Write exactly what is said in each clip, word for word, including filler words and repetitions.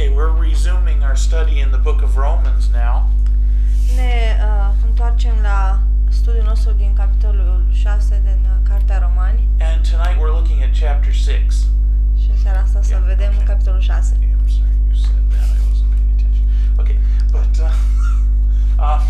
Okay, we're resuming our study in the book of Romans now. Ne uh, întoarcem la studiul nostru din capitolul șase din uh, Cartea Romani. And tonight we're looking at chapter six. Și în seara asta să Yeah, vedem okay. capitolul șase. Yeah, I'm sorry you said that. I wasn't paying attention. Okay, but uh, uh,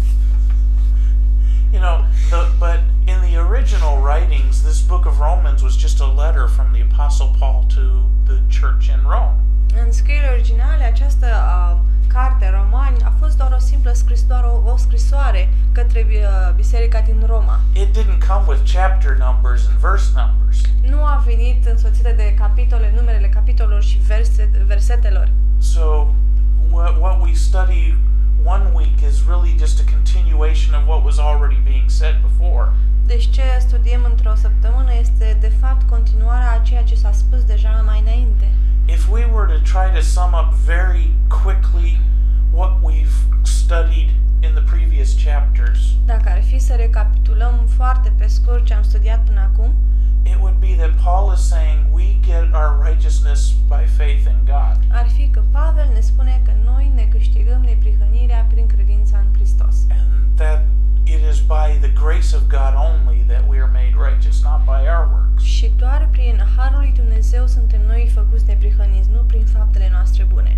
you know, the but in the original writings, this book of Romans was just a letter from the Apostle Paul to the church in Rome. În scrierile originale, această uh, carte Romani a fost doar o simplă scris, doar o, o scrisoare către uh, biserica din Roma. It didn't come with chapter numbers and verse numbers. Nu a venit însoțită de capitole, numerele capitolelor și verse, versetelor. So what, what we study one week is really just a continuation of what was already being said before. Deci ce studiem într-o săptămână este de fapt continuarea a ceea ce s-a spus deja mai înainte. If we were to try to sum up very quickly what we've studied in the previous chapters, Dacă ar fi să recapitulăm foarte pe scurt ce am studiat până acum, it would be that Paul is saying we get our righteousness by faith in God. ar fi că Pavel ne spune că noi ne câștigăm neprihănirea prin credința în Hristos. And that it is by the grace of God only that we are made righteous, not by our works. Și doar prin harul lui Dumnezeu suntem noi făcuți neprihăniți, nu prin faptele noastre bune.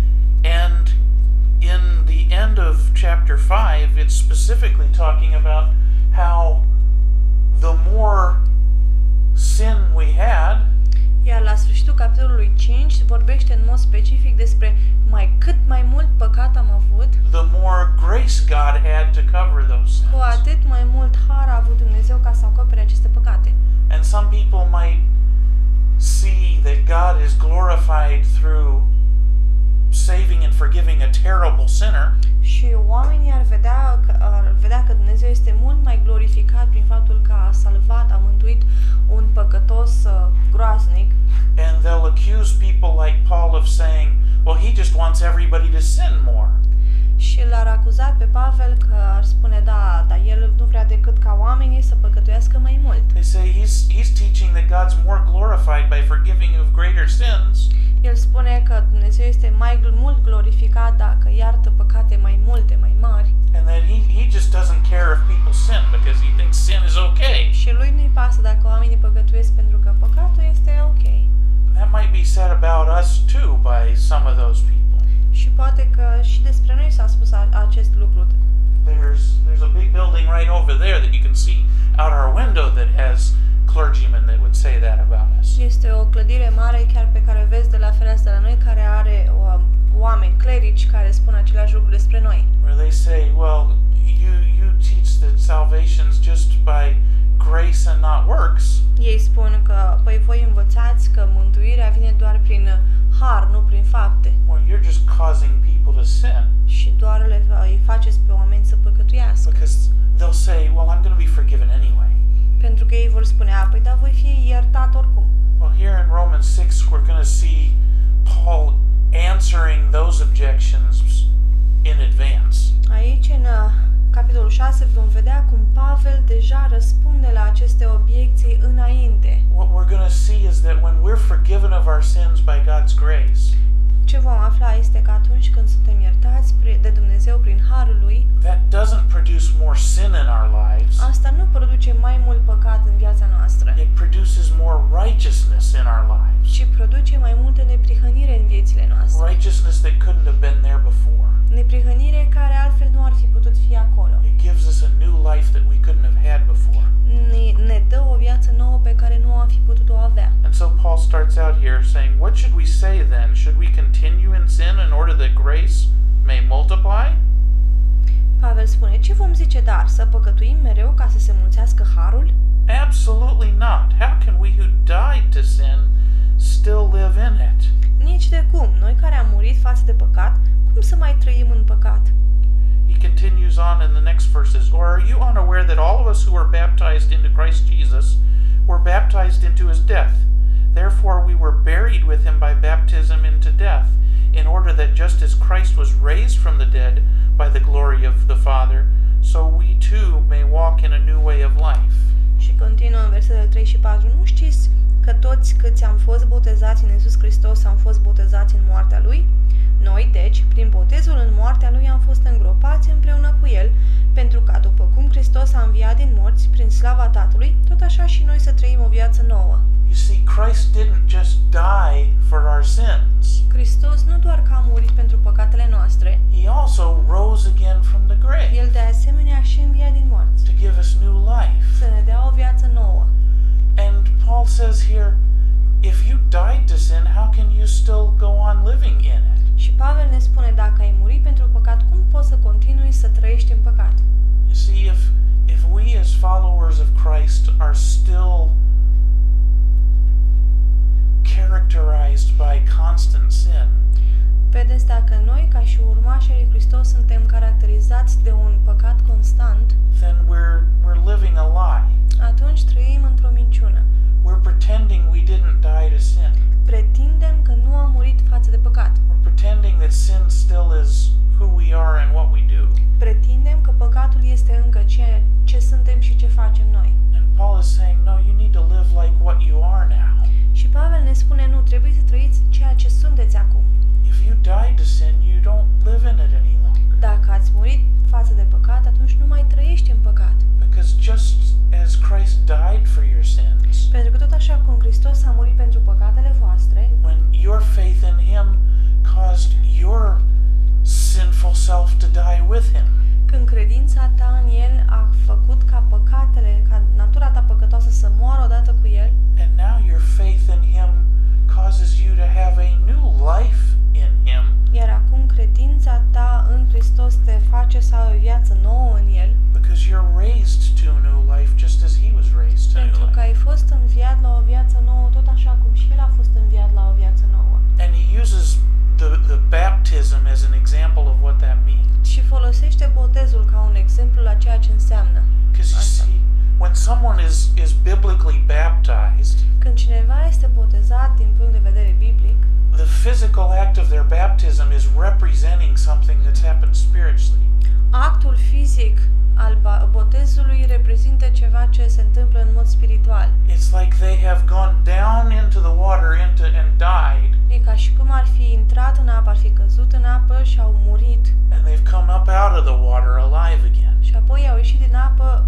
And in the end of chapter five, it's specifically talking about how the more sin we had, Iar la sfârșitul capitolului cinci vorbește în mod specific despre mai cât mai mult păcat am avut, the more grace God had to cover those sins. cu atât mai mult har a avut Dumnezeu ca să acopere aceste păcate. And some people might see that God is glorified through saving and forgiving a terrible sinner. Și oamenii ar vedea, că, ar vedea că Dumnezeu este mult mai glorificat prin faptul că a salvat, a mântuit un păcătos uh, groaznic. And they'll accuse people like Paul of saying, well, he just wants everybody to sin more. Și l-ar acuza pe Pavel că ar spune, da, dar el nu vrea decât ca oamenii să păcătuiască mai mult. They say he's, he's teaching that God's more glorified by forgiving of greater sins. El spune că Dumnezeu este mai gl- mult glorificat dacă iartă păcate mai multe, mai mari. And that he, he just doesn't care if people sin because he thinks sin is okay. Și lui nu-i pasă dacă oamenii păcătuiesc pentru că păcatul este ok. That might be said about us too by some of those people. Și poate că și despre noi s-a spus a- acest lucru. There's there's a big building right over there that you can see out our window that has clergymen that would say that about us. Este o clădire mare chiar pe care o vezi de la fereastra de la noi, care are um, oameni, clerici, care spun același lucru despre noi. Where they say, well, you you teach that salvation's just by grace and not works. Ei spun că, păi voi învățați că mântuirea vine doar prin har, nu prin fapte. Well, you're just causing people to sin. Și doar le, îi faceți pe oameni să păcătuiască. Because they'll say, well, I'm going to be forgiven anyway. Pentru că ei vor spune, a, păi da, voi fi iertat oricum. Well, here in Romans six, we're going to see Paul answering those objections in advance. Aici, în uh, capitolul șase, vom vedea cum Pavel deja răspunde la aceste obiecții înainte. What we're going to see is that when we're forgiven of our sins by God's grace, Ce vom afla este că atunci când suntem iertați pri- de Dumnezeu prin harul lui, that doesn't produce more sin in our lives. asta nu produce mai mult păcat în viața noastră, It produces more righteousness in our lives. ci produce mai multă neprihănire în viețile noastre. Righteousness that couldn't have been there before. Neprihănire care altfel nu ar fi putut fi acolo. It gives us a new life that we couldn't have had before. Ne, ne dă o viață nouă pe care nu am fi putut-o avea. And so Paul starts out here saying, what should we say then? Should we continue in sin in order that grace may multiply? Pavel spune, ce vom zice dar? Să păcătuim mereu ca să se mulțească harul? Absolutely not. How can we who died to sin still live in it? Nici de cum. Noi care am murit față de păcat, cum să mai trăim în păcat? He continues on in the next verses. Or are you unaware that all of us who were baptized into Christ Jesus were baptized into his death? Therefore we were buried with him by baptism into death, in order that just as Christ was raised from the dead by the glory of the Father, so we too may walk in a new way of life. Și continuă în versetele trei și patru. Nu știți că toți câți am fost botezați în Iisus Hristos am fost botezați în moartea Lui? botezul în moartea lui am fost îngropați împreună cu el, pentru ca după cum Hristos a înviat din morți prin slava Tatălui, tot așa și noi să trăim o viață nouă. You see, Christ didn't just die for our sins. Hristos nu doar că a murit pentru păcatele noastre, He also rose again from the grave El de asemenea și învia din morți, to give us new life. să ne dea o viață nouă. And Paul says here, if you died to sin, how can you still go on living in it? Și Pavel ne spune, dacă ai murit pentru păcat, cum poți să continui să trăiești în păcat? You see, if if we as followers of Christ are still characterized by constant sin, Vedeți, dacă noi, ca și urmașii lui Hristos, suntem caracterizați de un păcat constant, then we're we're living a lie. atunci trăim într-o minciună. We're pretending we didn't die to sin. Pretindem că nu am murit față de păcat. We're pretending that sin still is who we are and what we do. Pretindem că păcatul este încă ceea ce suntem și ce facem noi. And Paul is saying, no, you need to live like what you are now. Și Pavel ne spune, nu, trebuie să trăiți ceea ce sunteți acum. If you die to sin, you don't live in it any longer. Dacă ați murit față de păcat, atunci nu mai trăiești în păcat. Because just as Christ died for your sins, Pentru că tot așa cum Hristos a murit pentru păcatele voastre, when your faith in Him caused your sinful self to die with Him, când credința ta în El a făcut ca păcatele, ca natura ta păcătoasă să moară odată cu El, and now your faith in Him causes you to have a new life in Him, iar acum credința ta în Hristos te face să ai o viață nouă în El, because you're raised to a new life just as He was raised to a pentru new că life. ai fost înviat la o viață nouă, tot așa cum și El a fost înviat la o viață nouă. And He uses the, the baptism as an example of what that means. Și folosește botezul ca un exemplu la ceea ce înseamnă. Because you Asta. see, when someone is, is biblically baptized, Când cineva este botezat din punct de vedere biblic, the physical act of their baptism is representing something that's happened spiritually. actul fizic al ba- botezului reprezintă ceva ce se întâmplă în mod spiritual. It's like they have gone down into the water into, and died, E ca și cum ar fi intrat în apă, ar fi căzut în apă și au murit and they've come up out of the water alive again. și apoi au ieșit din apă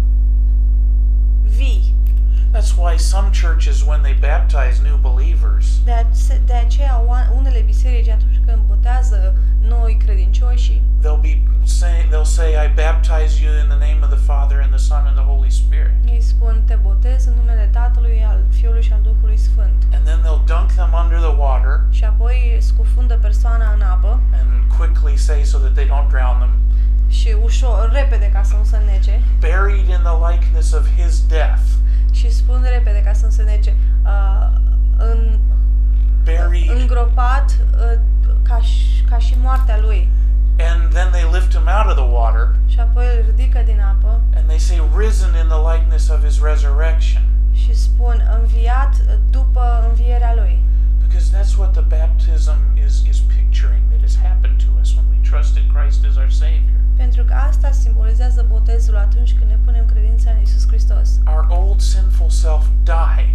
vii. That's why some churches, when they baptize new believers, De, ace- de aceea oa- unele biserici atunci când botează noi credincioși, they'll be saying, they'll say, "I baptize you in the name of the Father and the Son and the Holy Spirit," ei spun, te botez în numele Tatălui, al Fiului și al Duhului Sfânt. and then they'll dunk them under the water Și apoi scufundă persoana în apă and quickly say so that they don't drown them, și ușor, repede ca să nu se nece, buried in the likeness of His death, și spun repede ca să nu se nece, uh, în, buried, îngropat uh, ca, și, ca și moartea lui. and then they lift Him out of the water Și apoi îl ridică din apă and they say, "Risen in the likeness of His resurrection," și spun înviat după învierea lui. because that's what the baptism is is picturing that has happened to us when we trusted Christ as our Savior. Pentru că asta simbolizează botezul atunci când ne punem credința în Iisus Hristos. Our old sinful self died,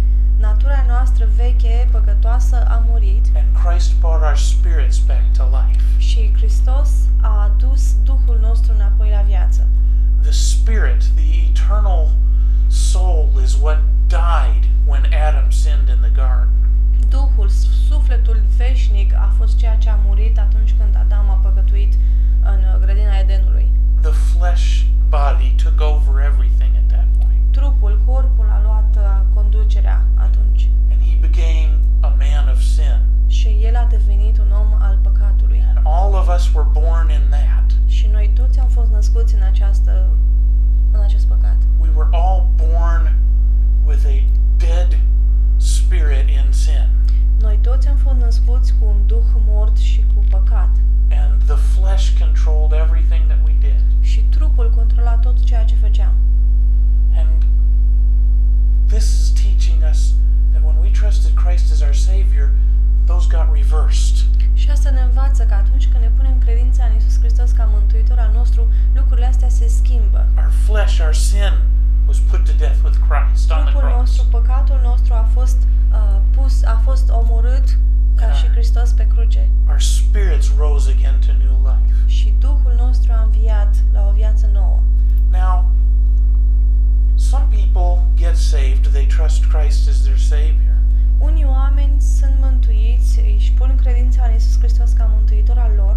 Natura noastră veche, păcătoasă, a murit and Christ brought our spirits back to life. și Hristos a adus Duhul nostru înapoi la viață. The Spirit, the eternal soul, is what died when Adam sinned in the garden. Duhul, sufletul veșnic a fost ceea ce a murit atunci când Adam a păcătuit în grădina Edenului. The flesh body took over everything at that point, Trupul, corpul a luat uh, conducerea atunci and he became a man of sin. și el a devenit un om al păcatului. And all of us were born in that. Și noi toți am fost născuți în această în acest păcat. We were all born with a dead spirit in sin, Noi toți am fost născuți cu un duh mort și cu păcat. and the flesh controlled everything that we did. Și trupul controla tot ceea ce făceam. And this is teaching us that when we trusted Christ as our Savior, those got reversed. Și asta ne învață că atunci când ne punem credința în Iisus Hristos ca mântuitor al nostru, lucrurile astea se schimbă. Our flesh, our sin, was put to death with Christ on the Trupul cross. nostru, păcatul nostru a fost uh, pus, a fost omorât ca și Hristos pe cruce our spirits rose again to new life. și Duhul nostru a înviat la o viață nouă. Now, some people get saved, they trust Christ as their Savior. Unii oameni sunt mântuiți, își pun credința în Iisus Hristos ca mântuitor al lor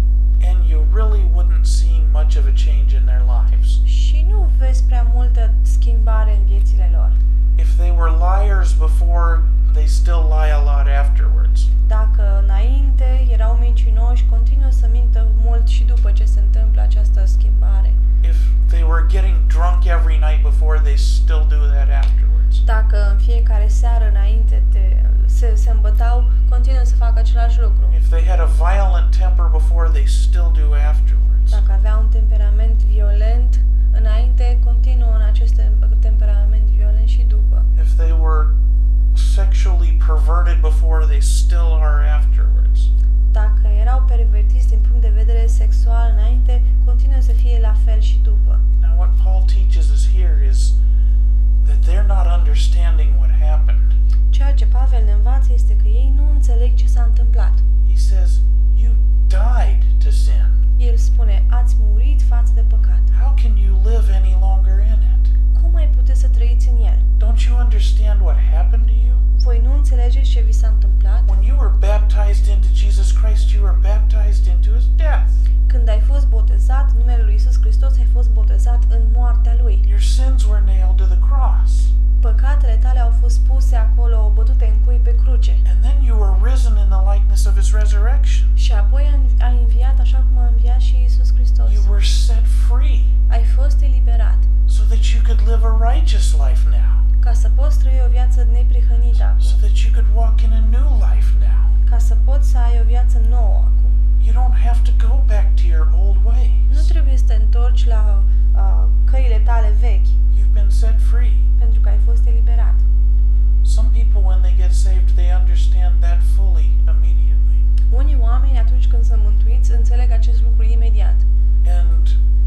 And you really wouldn't see much of a change in their lives. și nu vezi prea multă schimbare în viețile lor. If they were liars before, they still lie a lot afterwards. Dacă înainte erau mincinoși, continuă să mintă mult și după ce se întâmplă această schimbare. If they were getting drunk every night before, they still do that afterwards. Dacă în fiecare seară înainte te, se, se îmbătau, continuă să facă același lucru. If they had a violent temper before, they still do afterwards. Dacă aveau un temperament violent înainte, continuă în acest temperament violent și după. If they were sexually perverted before, they still are afterwards. Dacă erau pervertiți din punct de vedere sexual înainte, continuă să fie la fel și după. Now, what Paul teaches us here is that they're not understanding what happened. Ceea ce Pavel ne învață este că ei nu înțeleg ce s-a întâmplat. He says, you died to sin. El spune, ați murit față de păcat. How can you live any longer in it? Cum mai puteți să trăiți în el? Don't you understand what happened to you? Voi nu înțelegeți ce vi s-a întâmplat? When you were baptized into Jesus Christ, you were baptized into his death. Când ai fost botezat în numele lui Iisus Hristos, ai fost botezat în moartea lui. Your sins were nailed to the cross. Păcatele tale au fost puse acolo, bătute în cui pe cruce. And then you were risen in the likeness of his resurrection. Și apoi ai înviat așa cum a înviat și Iisus Hristos. You were set free Ai fost eliberat so that you could live a righteous life now. ca să poți trăi o viață neprihănită acum. So that you could walk in a new life now. Ca să poți să ai o viață nouă acum. You don't have to go back to your old ways. Nu trebuie să te întorci la uh, căile tale vechi, You've been set free. pentru că ai fost eliberat. Some people, when they get saved, they understand that fully immediately. Unii oameni, atunci când sunt mântuiți, înțeleg acest lucru imediat. And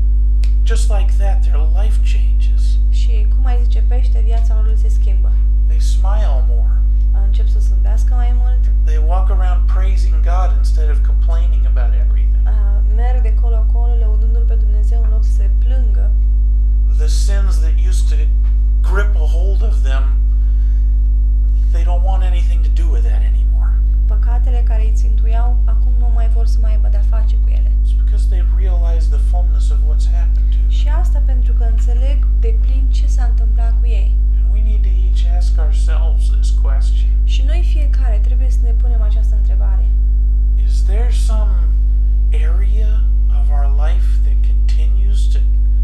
just like that, their life changes. Și, cum ai zice pește, viața lor se schimbă. They smile more. Încep să zâmbească mai mult, They walk around praising God instead of complaining about everything. uh, merg de colo-colo lăudându-L pe Dumnezeu în loc să se plângă. The sins that used to grip a hold of them, they don't want anything to do with that anymore. Păcatele care îi țintuiau, acum nu mai vor să mai aibă de-a face cu ele. It's because they've realized the fullness of what's happened to them. Și asta pentru că înțeleg de plin ce s-a întâmplat cu ei. And we need to each ask ourselves this question. Și noi fiecare trebuie să ne punem această întrebare. Is there some area of our life that continues to,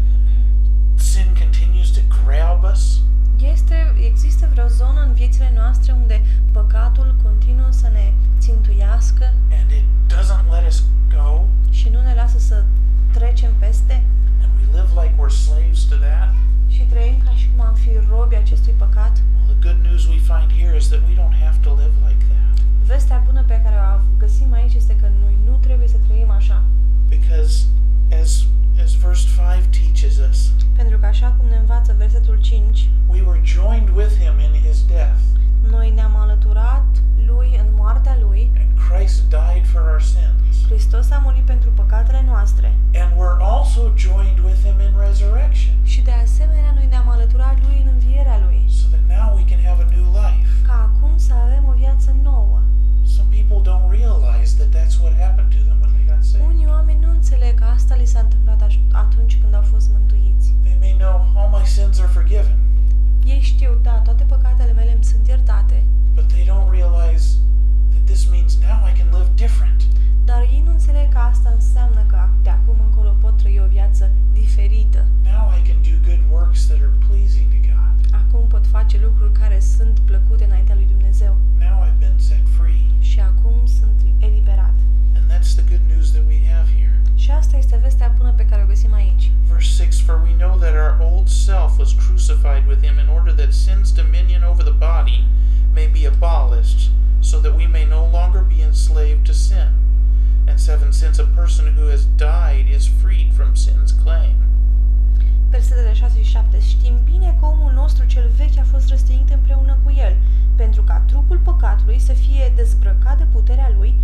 sin continues to grab us? Este, există vreo zonă în viețile noastre unde păcatul continuă să ne țintuiască And it doesn't let us go? și nu ne lasă să trecem peste? And we live like we're slaves to that? Și trăim ca și cum am fi robi acestui păcat? Well, the good news we find here is that we don't have to live like that. Vestea bună pe care o găsim aici este că noi nu trebuie să trăim așa. Because as as verse five teaches us, Pentru că așa cum ne învață versetul cinci, we were joined with him in his death, noi ne-am alăturat lui în moartea lui. and Christ died for our sins. Hristos a murit pentru păcatele noastre. And we're also joined with him in resurrection, Și de asemenea noi ne-am alăturat lui în învierea lui. so that now we can have a new life. Ca acum să avem o viață nouă. Some people don't realize that that's what happened to them when they got saved. Unii oameni nu înțeleg că asta li s-a întâmplat atunci când au fost mântuiți. They may know all my sins are forgiven, Ei știu, da, toate păcatele mele îmi sunt iertate, but they don't realize that this means now I can live different. dar ei nu înțeleg că asta înseamnă că de acum încolo pot trăi o viață diferită. Now I can do good works that are pleasing to God. Acum pot face lucruri care sunt plăcute înaintea lui Dumnezeu. Now I've been set free. Și acum sunt eliberat. And that's the good news that we have here. Și asta este vestea bună pe care o găsim aici. Verse six, for we know that our old self was crucified with him in order that sin's dominion over the body may be abolished, so that we may no longer be enslaved to sin. And seven, since a person who has died is freed from sin's claim. Versetele șase și șapte. Știm bine că omul nostru cel vechi a fost răstignit împreună cu el, pentru ca trupul păcatului să fie dezbrăcat de puterea lui,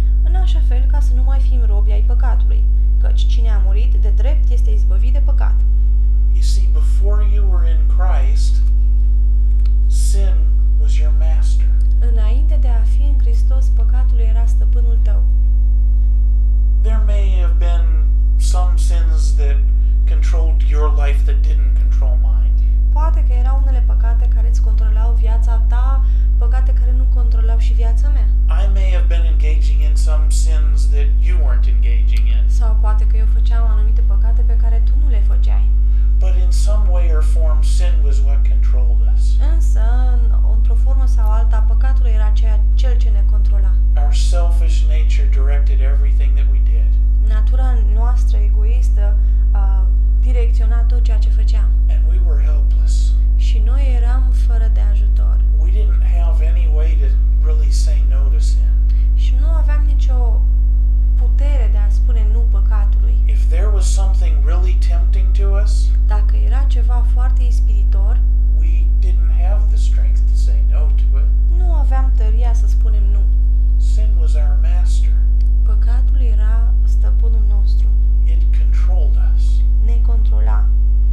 nature directed everything that we did. Natura noastră egoistă a direcționat tot ceea ce făceam. And we were helpless. Și noi eram fără de ajutor. We didn't have any way to really say no to sin. Și nu aveam nicio putere de a spune nu păcatului. If there was something really tempting to us, Dacă era ceva foarte ispititor, we didn't have the strength to say no to it. nu aveam tăria să spunem nu. Sin was our master. Păcatul era stăpânul nostru. It controlled us. Ne controla.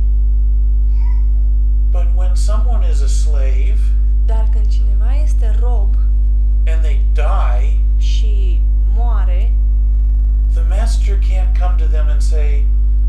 But when someone is a slave Dar când cineva este rob and they die, și moare, the master can't come to them and say,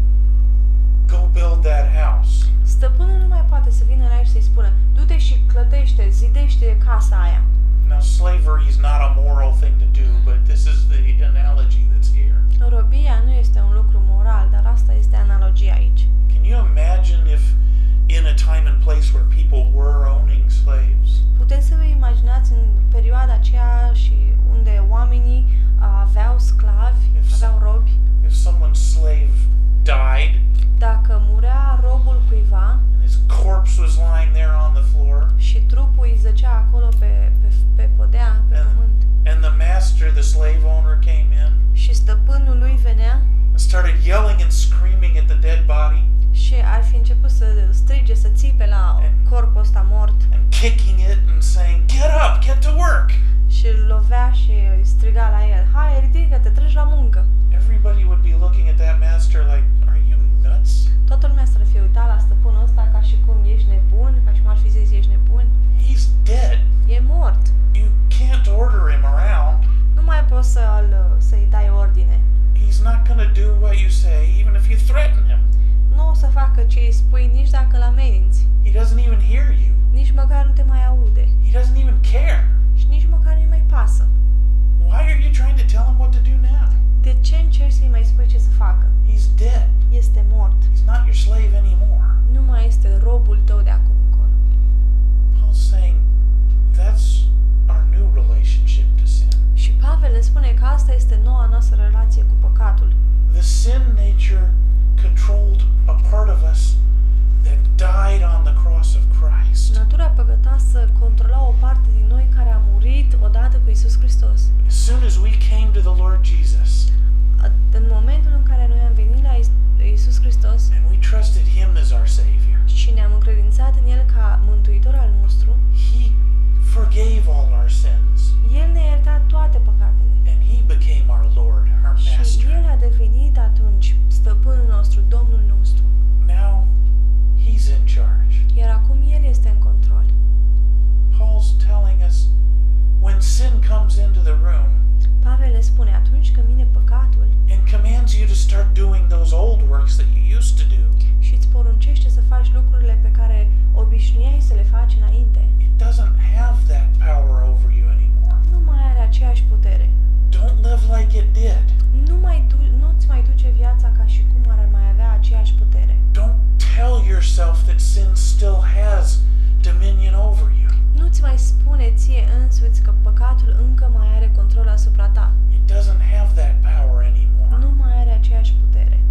go build that house. stăpânul nu mai poate să vină la el și să-i spună: du-te și clătește, zidește casa aia. Now, slavery is not a moral thing to do, but this is the analogy that's here. Robia nu este un lucru moral, dar asta este analogia aici. Can you imagine if in a time and place where people were owning slaves, Puteți să vă imaginați în perioada aceea și unde oamenii aveau sclavi, aveau robi, if someone's slave died dacă murea robul cuiva and his corpse was lying there on the floor, și trupul îi zăcea acolo pe, pe, pe podea, pe and, pământ, and the master, the slave owner, came in și stăpânul lui venea and started yelling and screaming at the dead body și ar fi început să strige, să țipe la corpul ăsta mort and kicking it and saying, get up, get to work. și îl lovea și îi striga la el: hai, ridică-te, treci la muncă. Everybody would be looking at that master like, are you nuts? Toată lumea s-ar fi uitat la stăpânul ăsta ca și cum ești nebun, ca și cum ar fi zis ești nebun. He's dead. E mort. You can't order him around. Nu mai poți să-l, să-i dai ordine. He's not going to do what you say, even if you threaten him. Nu o să facă ce îi spui nici dacă îl ameninți. He doesn't even hear you. Nici măcar nu te mai aude. He doesn't even care. Și nici măcar nu-i mai pasă. Why are you trying to tell him what to do now? De ce încerci să-i mai spui ce să facă? He's dead. Este mort. He's not your slave anymore. Nu mai este robul tău de acum încolo. Paul's saying that's our new relationship to sin. Și Pavel ne spune că asta este noua noastră relație cu păcatul. The sin nature controlled a part of us that died on the cross of Christ. Natura păcătoasă controla o parte din noi care a murit odată cu Iisus Hristos. As soon as we came to the Lord Jesus În momentul în care noi am venit la Iisus Hristos and we trusted Him as our Savior, și ne-am încredințat în El ca mântuitor al nostru, He forgave all our sins El ne-a iertat toate păcatele. and He became our Lord, our Și Master. El a devenit atunci stăpânul nostru, Domnul nostru. Now He's in charge. Iar acum El este în control. Paul's telling us when sin comes into the room Pavel ne spune: atunci când vine păcatul and commands you to start doing those old works that you used to do, și îți poruncește să faci lucrurile pe care obișnuiai să le faci înainte, it doesn't have that power over you anymore. nu mai are aceeași putere. Don't live like it did. Nu mai du- nu-ți mai duce viața ca și cum ar mai avea aceeași putere. Don't tell yourself that sin still has dominion over you. Nu-ți mai spune ție însuți că păcatul încă mai are control asupra ta. It doesn't have that power anymore. Nu mai are aceeași putere.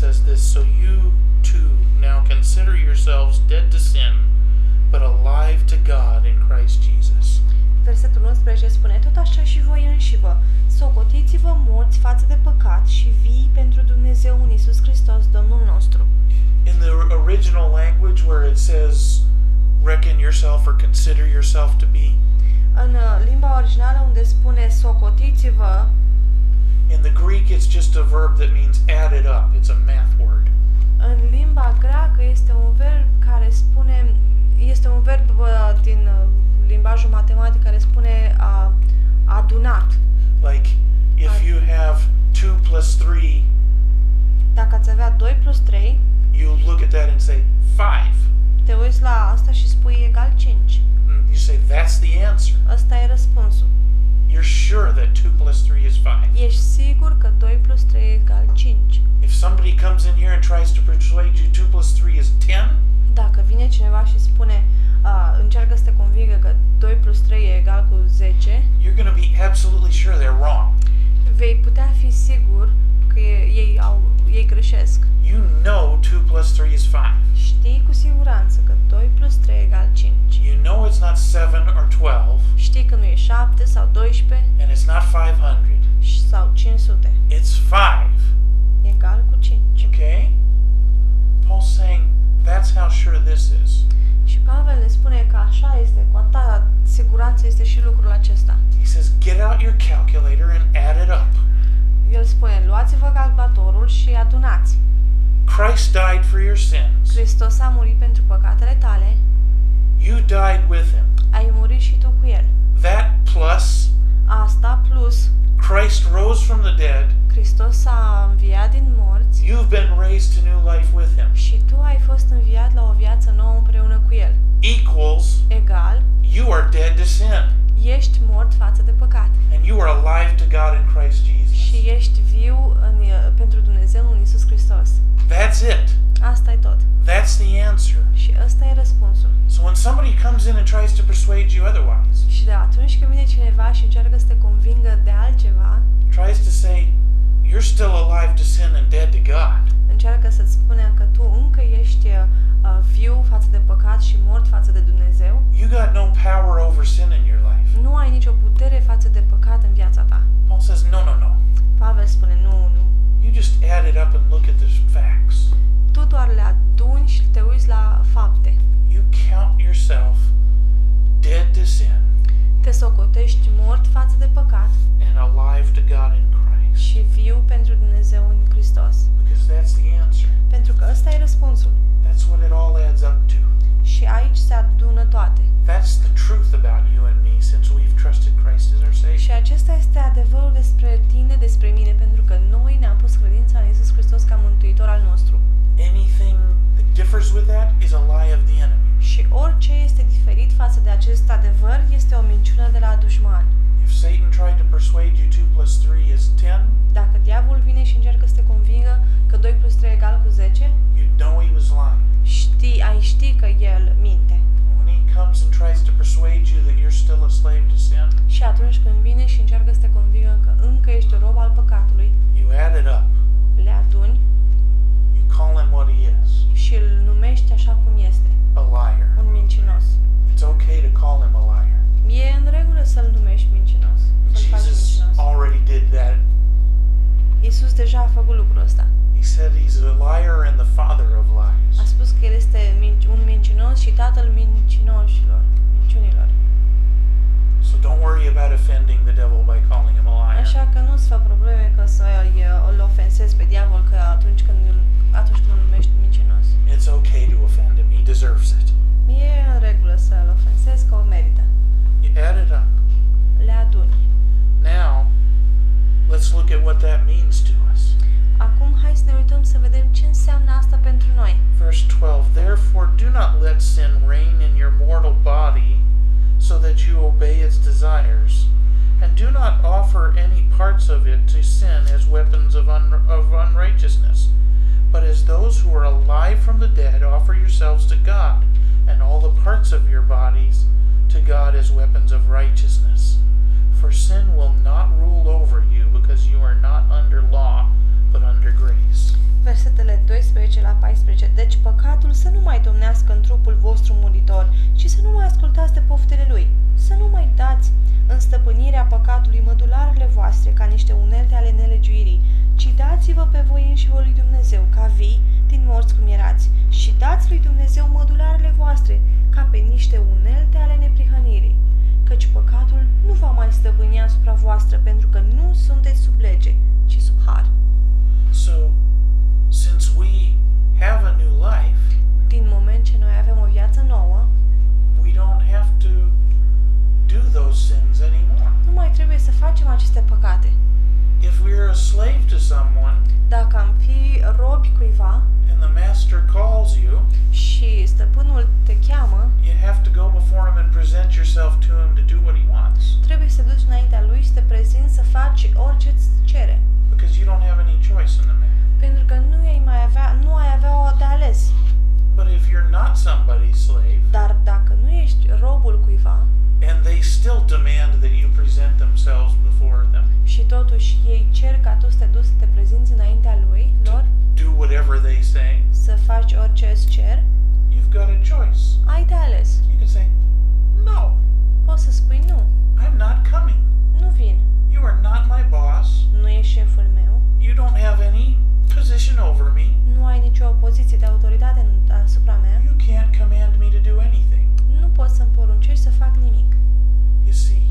says this, so you too now consider yourselves dead to sin, but alive to God in Christ Jesus. Versetul unsprezece spune, tot așa și voi înșivă, socotiți-vă morți față de păcat și vii pentru Dumnezeu în Iisus Hristos, Domnul nostru. In the original language where it says, reckon yourself or consider yourself to be, În limba originală unde spune socotiți-vă, in the Greek it's just a verb that means add it up. It's a math word. în limba greacă este un verb care spune, este un verb uh, din uh, limbajul matematic care spune uh, adunat. Like if you have two plus three, Dacă ați avea doi plus trei, you look at that and say five. te uiți la asta și spui egal cinci. And you say that's the answer. Ăsta e răspunsul. You're sure that two plus three is five. Ești sigur că doi plus trei e egal cinci. If somebody comes in here and tries to persuade you two plus three is ten, Dacă vine cineva și spune, uh, încearcă să te convingă că doi plus trei e egal cu zece, you're going to be absolutely sure they're wrong. vei putea fi sigur că e- ei, au, ei greșesc. You know two plus three is five. Știi cu siguranță că doi plus trei e egal cinci. You know it's not seven or twelve, Știi că nu e șapte sau doisprezece and it's not five hundred. sau cinci sute. It's five. E egal cu cinci. Okay? Paul's saying that's how sure this is. Și Pavel ne spune că așa este, cu atâta siguranță este și lucrul acesta. He says, get out your calculator and add it up. El spune, luați-vă calculatorul și adunați. Christ died for your sins. Hristos a murit pentru păcatele tale, You died with him. ai murit și tu cu el. That plus Asta plus Christ rose from the dead. Hristos a înviat din morți You've been raised to new life with him. și tu ai fost înviat la o viață nouă împreună cu el. Equals Egal, you are dead to sin. ești mort față de păcat And you are alive to God in Christ Jesus. și ești viu în, pentru Dumnezeu în Iisus Hristos. That's it. Asta e tot. That's the answer. Și ăsta e răspunsul. So when somebody comes in and tries to persuade you otherwise, Și de atunci când vine cineva și încearcă să te convingă de altceva, tries to say you're still alive to sin and dead to God, încearcă să-ți spună că tu încă ești uh, viu față de păcat și mort față de Dumnezeu, you got no power over sin in your life. nu ai nicio putere față de păcat în viața ta. Paul says, no, no, no. Pavel spune, nu, nu. You just add it up and look at the facts. Tu doar le aduni și te uiți la fapte. You count yourself dead to sin Te socotești mort față de păcat and alive to God in Christ. și viu pentru Dumnezeu în Hristos. Because that's the answer. Pentru că ăsta e răspunsul. That's what it all adds up to. Și aici se adună toate. That's the truth about you and me since we've trusted Christ as our Savior. Și acesta este adevărul despre tine, despre mine, pentru că noi ne-am pus credința în Iisus Hristos ca mântuitor al nostru. Anything that differs with that is a lie of the enemy. Și orice este diferit față de acest adevăr este o minciună de la dușman. If Satan tried to persuade you two plus three is ten, Dacă diavolul vine și încearcă să te convingă că doi plus trei egal cu zece, you'd know he was lying. știi, ai ști că el minte. When he comes and tries to persuade you that you're still a slave to sin, Și atunci când vine și încearcă să te convingă că încă ești rob al păcatului, you add it up. le aduni You call him what he is, și îl numești așa cum este, a liar. un mincinos. It's okay to call him a liar. E în regulă să-l numești mincinos, să-l faci Jesus mincinos. already did that. Iisus deja a făcut lucrul ăsta. He said he's a liar and the father of A lies. spus că el este minci- un mincinos și tatăl mincinoșilor, minciunilor. So don't worry about offending the devil by calling him a liar. Așa că nu-ți fă probleme că să îl ofensezi pe diavol că atunci când îl, atunci când îl numești mincinos. It's okay to offend him. He deserves it. E în regulă să îl ofensezi că o merită. You add it up. Le aduni. Now, let's look at what that means to us. Acum hai să ne uităm să vedem ce înseamnă asta pentru noi. Verse twelve, therefore do not let sin reign in your mortal body so that you obey its desires, and do not offer any parts of it to sin as weapons of, un- of unrighteousness, but as those who are alive from the dead, offer yourselves to God, and all the parts of your bodies to God as weapons of righteousness. For sin will not rule over you, because you are not under law, but under grace. Versetele la paisprezece. Deci păcatul să nu mai domnească în trupul vostru muritor, ci să nu mai ascultați de poftele lui. Să nu mai dați în stăpânirea păcatului mădularele voastre ca niște unelte ale nelegiuirii, ci dați-vă pe voi înși vă lui Dumnezeu, ca vii din morți cum erați, și dați lui Dumnezeu mădularele voastre, ca pe niște unelte ale neprihănirii. Căci păcatul nu va mai stăpâni asupra voastră, pentru că nu sunteți sub lege, ci sub har. So, since we have a new life, Din moment ce noi avem o viață nouă, we don't have to do those sins anymore. nu mai trebuie să facem aceste păcate. If we're a slave to someone Dacă am fi robi cuiva and the master calls you, și stăpânul te cheamă, you have to go before him and present yourself to him to do what he wants, trebuie să te duci înaintea lui și să te prezinți să faci orice îți cere. because you don't have any choice in the matter. Pentru că nu ai mai avea, nu ai avea o de ales. But if you're not somebody's slave, Dar dacă nu ești robul cuiva and they still demand that you present themselves before them, și totuși ei cer ca tu să te duci să te prezinți înaintea lui, to lor, do whatever they say, să faci orice îți cer, you've got a choice. ai de ales. You can say, no, Poți să spui nu, I'm not coming. nu vin, You are not my boss. nu ești șeful meu, You don't have any position over me. nu ai nicio poziție de autoritate în- asupra mea, You can't command me to do anything. nu poți să-mi poruncești să fac nimic. You see,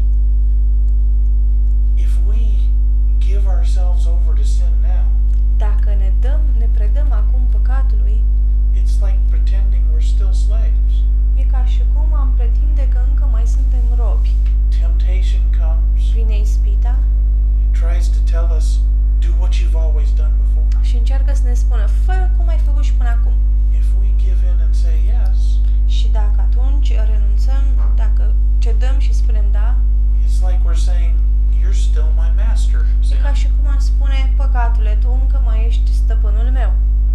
if we give ourselves over to sin now, Dacă ne dăm, ne predăm acum păcatului, it's like pretending we're still slaves. e ca și cum am pretinde că încă mai suntem robi. Temptation comes, Vine ispita tries to tell us, do what you've always done before. și încearcă să ne spună, fă cum ai făcut și până acum. If we give in and say yes, Și dacă atunci renunțăm, dacă cedăm și spunem da, it's like we're saying, you're still my master. e Sin. ca și cum am spune, păcatule, tu încă mai ești stăpânul meu.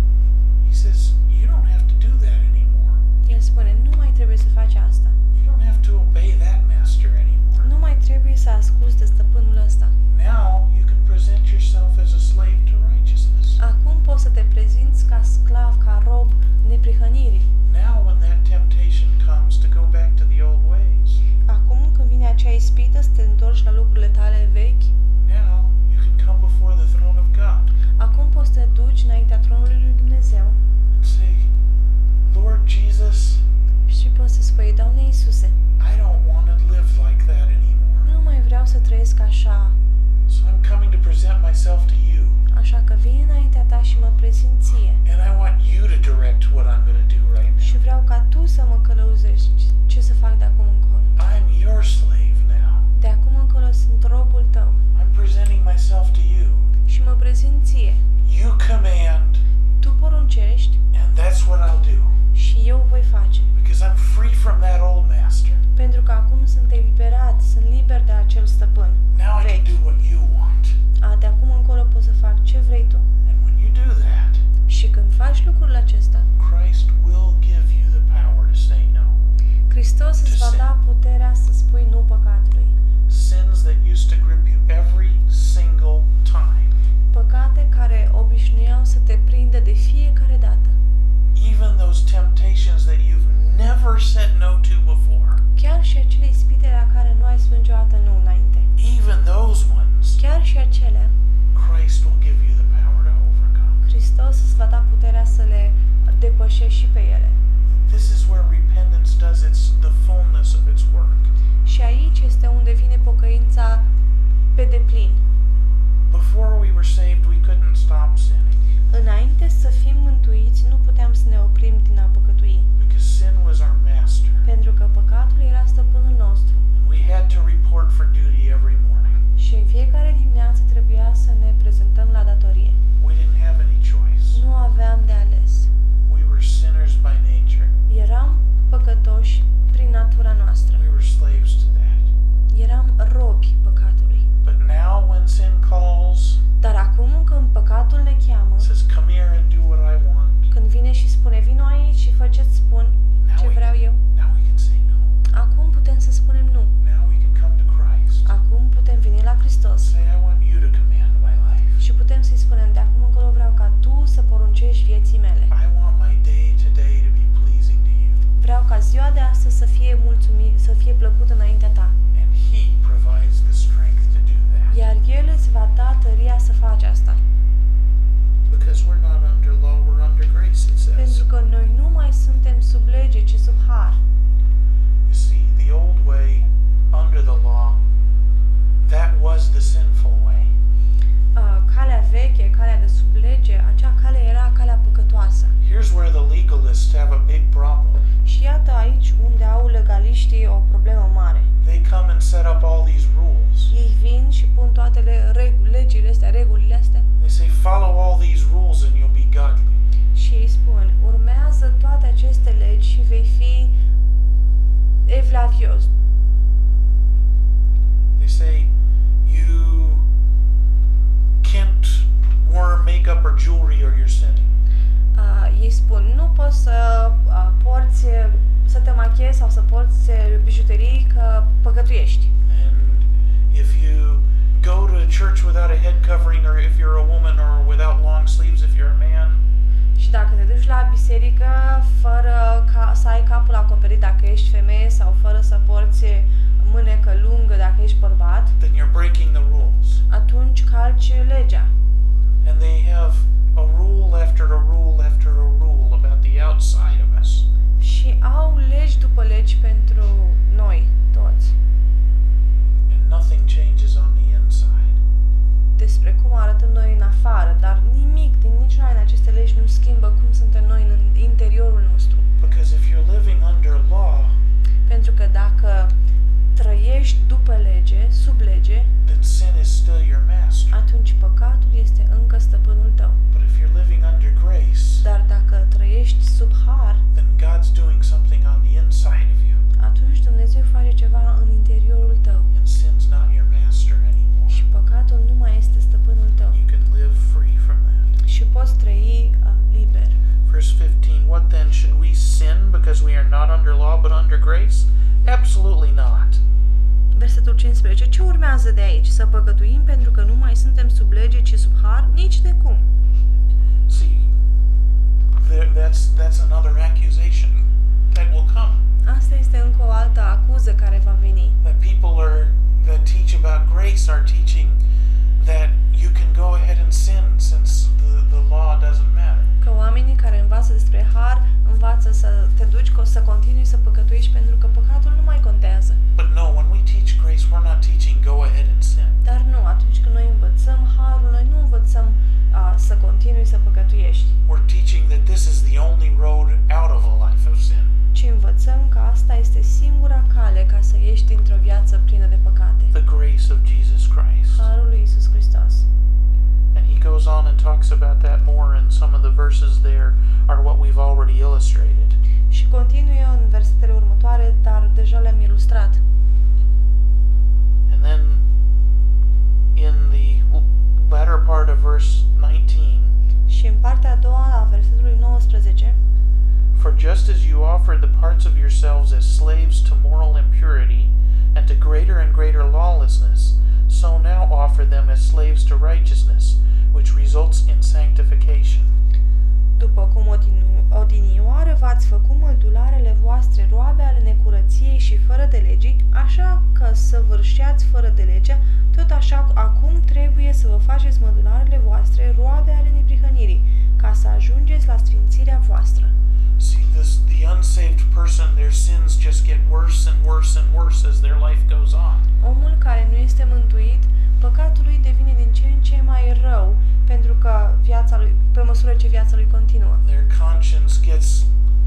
He says, you don't have to do that anymore. El spune, nu mai trebuie să faci asta. You don't have to obey that master anymore. Nu mai trebuie să asculți de stăpânul ăsta. Now you can present yourself as a slave to righteousness. Acum poți să te prezinți ca sclav, ca rob neprihănirii. Now when that temptation comes to go back to the old ways, Acum când vine acea ispită să te întorci la lucrurile tale vechi, now you can come before the throne of God acum poți să te duci înaintea tronului lui Dumnezeu and say, Lord Jesus, și poți să spui, Doamne Iisuse, I don't want to live like that anymore. nu mai vreau să trăiesc așa, So I'm coming to present myself to you. așa că vin înaintea ta și mă prezint ție. And I want you to direct what I'm going to do right now. Și vreau ca tu să mă călăuzești ce să fac de acum încolo. I'm your slave now. De acum încolo sunt robul tău I'm presenting myself to you. și mă prezint ție. You command, Tu poruncești and that's what I'll do. și eu voi face. Because I'm free from that old master. Pentru că acum sunt eliberat, sunt liber de acel stăpân Now I can vechi. do what you want. A, de acum încolo pot să fac ce vrei tu. And when you do that, Și când faci lucrul acesta, Christ will give you the power to say no. Hristos îți va da puterea să spui nu păcatului. Sins that used to grip you every single time. Păcate care obișnuiau să te prindă de fiecare dată. Even those temptations that you've never said no to before. Chiar și acele ispite la care nu ai spus niciodată nu înainte. Even those ones, Chiar și acelea, Christ will give you the power to overcome. Hristos îți va da puterea să le depășești și pe ele. This is where repentance does its the fullness of its work. Și aici este unde vine pocăința pe deplin. Before we were saved, we couldn't stop sinning Înainte să fim mântuiți, nu puteam să ne oprim din a păcătui, because sin was our master. pentru că păcatul era stăpânul nostru. We had to report for duty every morning. Și în fiecare dimineață trebuia să ne prezentăm la datorie. We didn't have any choice. Nu aveam de ales. We were sinners by nature. Eram păcătoși prin natura noastră. We were slaves to that. Eram poți să uh, porți, să te machiezi sau să porți bijuterii că păcătuiești. And if you go to church without a head covering, or if you're a woman, or without long sleeves if you're a man, Și dacă te duci la biserică fără ca să ai capul acoperit dacă ești femeie sau fără să porți mânecă lungă dacă ești bărbat, then you're breaking the rules. atunci calci legea. And they have a rule after a rule after a rule about the outside of us. Și au legi după legi pentru noi toți. And nothing changes on the inside. Despre cum arătăm noi în afară, dar nimic din niciuna din aceste legi nu schimbă cum suntem noi în interiorul nostru. Because if you're living under law, Pentru că dacă trăiești după lege, sub lege, then sin is still your master. atunci păcatul este încă stăpânul tău. But if you're living under grace, Dar dacă trăiești sub har, then God's doing something on the inside of you. atunci Dumnezeu face ceva în interiorul tău. And sin's not your master anymore. Și păcatul nu mai este stăpânul tău. You can live free from that. Și poți trăi uh, liber. Verse fifteen, what then? Should we sin because we are not under law but under grace? Absolutely not. Versetul cincisprezece. Ce urmează de aici? Să păcătuim pentru că nu mai suntem sub lege, ci sub har? Nici de cum. See, there, that's that's another accusation that will come. Asta este încă o altă acuză care va veni. That people are that teach about grace are teaching that you can go ahead and sin since the, the law doesn't matter. Că oamenii care învață despre har învață să te duci să continui să păcătuiești pentru că păcatul nu mai contează. But no, when we teach grace, we're not teaching go ahead and sin. Dar nu, atunci când noi învățăm harul, noi nu învățăm uh, să continui să păcătuiești, We're teaching that this is the only road out of a life of sin. ci învățăm că asta este singura cale ca să ieși dintr-o viață plină de păcate. The grace of Jesus Christ. Harul lui Iisus Hristos. And he goes on and talks about that more, and some of the verses there are what we've already illustrated. Și continuă în versetele următoare, dar deja le-am ilustrat. And then in the latter part of verse nineteen, Și în partea a doua a versetului nouăsprezece, for just as you offered the parts of yourselves as slaves to moral impurity and to greater and greater lawlessness, so now offer them as slaves to righteousness, which results in sanctification. după cum odinu- odinioară v-ați făcut mădularele voastre roabe ale necurăției și fără de legii, așa că săvârșeați fără de legea, tot așa acum trebuie să vă faceți mădularele voastre roabe ale neprihănirii, ca să ajungeți la sfințirea voastră. See, this the unsaved person, their sins just get worse and worse and worse as their life goes on. Omul care nu este mântuit, păcatul lui devine din ce în ce mai rău, pentru că viața lui, pe măsură ce viața lui continuă. Their conscience gets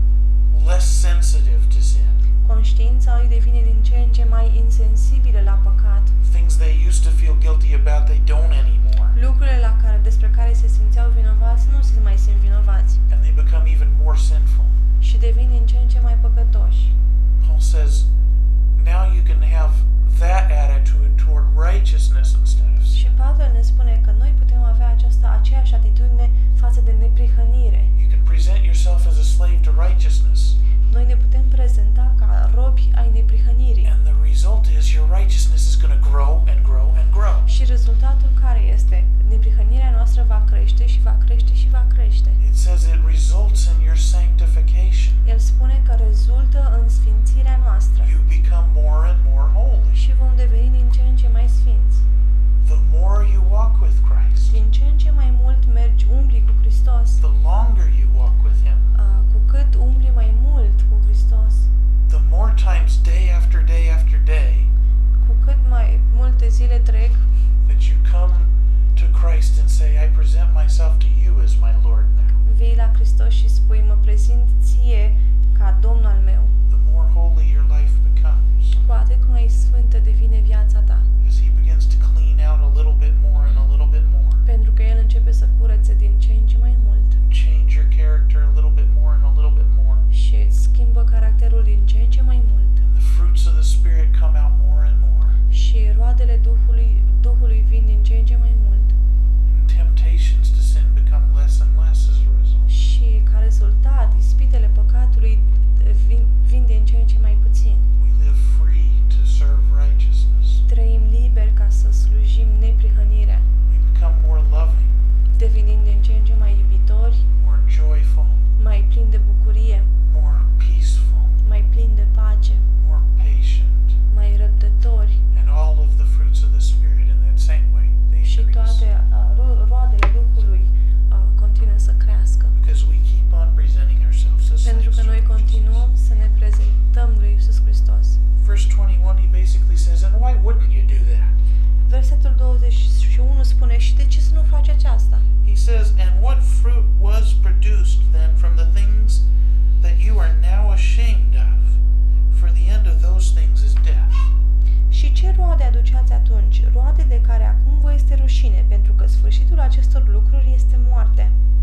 less sensitive to sin. Conștiința lui devine din ce în ce mai insensibilă la păcat. Things they used to feel guilty about, they don't anymore. Lucrurile la care, despre care se simțeau vinovați nu se mai simt vinovați And they become even more sinful. și devin din ce în ce mai păcătoși. Paul says, now you can have that attitude toward righteousness instead of Și sin. Pavel ne spune că noi putem avea această aceeași atitudine față de neprihănire. You can present yourself as a slave to righteousness. Noi ne putem prezenta ca robi ai neprihănirii. And the result is your righteousness is going to grow and grow and grow. Și rezultatul care este? Neprihănirea noastră va crește și va crește și va crește. It says it results in your sanctification. El spune că rezultă în sfințirea noastră You become more and more holy. și vom deveni din ce în ce mai sfinți. The more you walk with Christ, Din ce în ce mai mult mergi, umbli cu Hristos, the longer you walk with Him, uh, cu cât umbli mai mult cu Hristos, the more times day after day after day cu cât mai multe zile trec that you come to Christ and say, I present myself to you as my Lord now, vii la Hristos și spui, mă prezint ție ca Domn al meu, the more holy your life becomes. cu atât mai sfântă devine viața ta, As He begins to clean out a little bit more and a little bit more, pentru că El începe să curețe din ce în ce mai mult change your character a little bit more and a little bit more, și îți schimbă caracterul din ce în ce mai mult and the fruits of the Spirit come out more and more, și roadele Duhului, Duhului vin din ce în ce mai mult and temptations to sin become less and less as a result. și ca rezultat ispitele spune, și de ce să nu faci aceasta? He says, and what fruit was produced then from the things that you are now ashamed of? For the end of those things is death. Și ce roade aduceați atunci? Roade de care acum vă este rușine, pentru că sfârșitul acestor lucruri este moarte.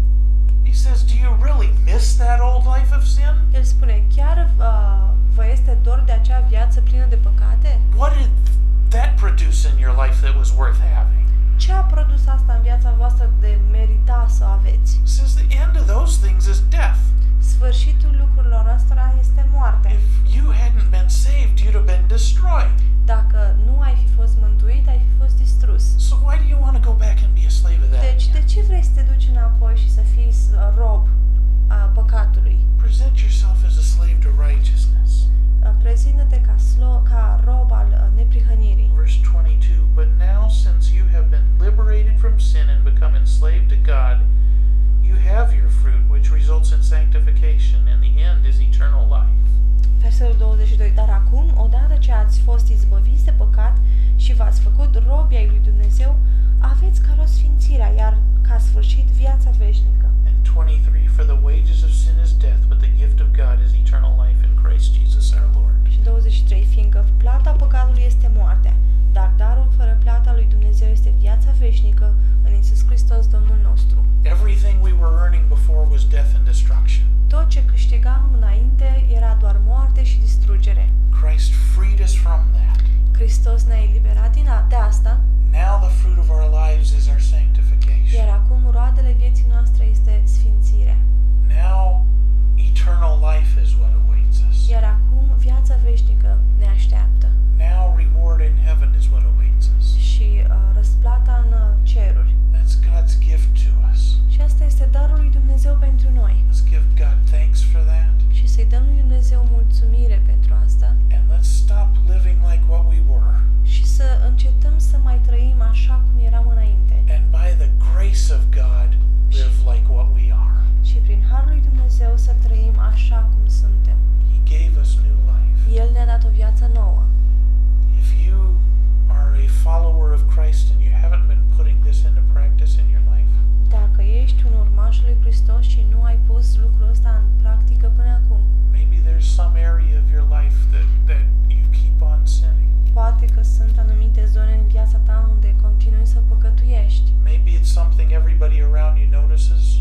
He says, do you really miss that old life of sin? El spune, chiar uh, vă este dor de acea viață plină de păcate? What did that produce in your life that was worth having? Ce a produs asta în viața voastră de merita să aveți? He says the end of those things is death. Sfârșitul lucrurilor astora este moarte. If you hadn't been saved, you'd have been destroyed. Dacă nu ai fi fost mântuit, ai fi fost distrus. So why do you want to go back and be a slave of that? Deci, de ce vrei să te duci înapoi și să fii uh, rob a păcatului? Present yourself as a slave to righteousness. Uh, Prezintă-te ca, slo- ca rob al uh, neprihănirii. Verse twenty-two, but now since you have been liberated from sin and become enslaved to God, you have your fruit, which results in sanctification, and the end is eternal life. Versetul douăzeci și doi. Dar acum, odată ce ați fost izbăviți de păcat și v-ați făcut robi ai lui Dumnezeu, aveți ca rost sfințirea, iar ca sfârșit viața veșnică. And twenty-three, for the wages of sin is death, but the gift of God is eternal life in Christ Jesus our Lord. Și douăzeci și trei. Fiindcă plata păcatului este moartea, dar darul fără plata lui Dumnezeu este viața veșnică în Iisus Hristos Domnul nostru. Everything we were earning before was death and destruction. Tot ce câștigam înainte era doar moarte și distrugere. Christ freed us from that. Hristos ne-a eliberat din a, de asta, Now the fruit of our lives is our sanctification. iar acum roadele vieții noastre este sfințirea. Now eternal life is what awaits us. Iar acum viața veșnică ne așteaptă. Now reward in heaven is what awaits us. Și uh, răsplata în uh, ceruri. That's God's gift to us. Și asta este darul lui Dumnezeu pentru noi. Let's give God thanks for that. Și să-i dăm lui Dumnezeu mulțumire pentru asta. And let's stop living like what we were. Și să încetăm să mai trăim așa cum eram înainte. And by the grace of God, live like what we are. Și prin harul lui Dumnezeu să trăim așa cum suntem. He gave us new life. El ne-a dat o viață nouă. If you are a follower of Christ and you haven't been putting this into practice in your life, Dacă ești un urmaș al lui Hristos și nu ai pus lucrul ăsta în practică până acum, maybe there's some area of your life that, that you keep on sinning. poate că sunt anumite zone în viața ta unde continui să păcătuiești. Maybe it's something everybody around you notices.